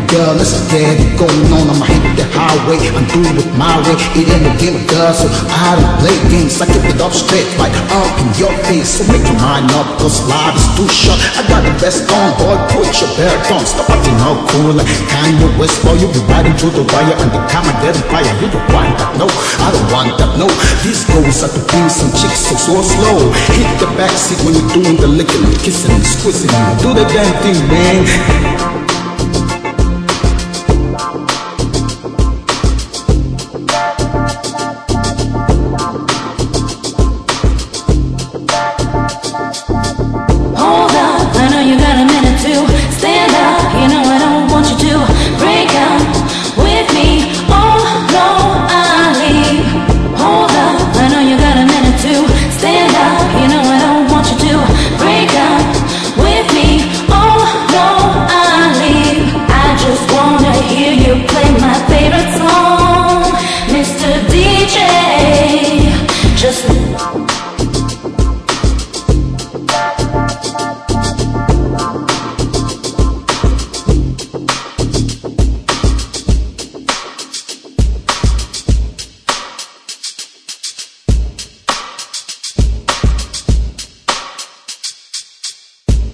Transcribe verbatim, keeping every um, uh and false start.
girl, let's get it going on. I'ma hit the highway, I'm doing it my way. It ain't no game of girl, so I don't play games. I keep it up straight, like up in your face. So make your mind up, cause life is too short. I got the best on, boy, put your belt on. Stop acting all cool like Kanye West, boy. You be riding through the wire, and the time I get on fire. You don't want that, no, I don't want that, no. These goes are to bring some chicks so, so slow. Hit the backseat when you're doing the licking, kissing, squeezing. Do the damn thing, man.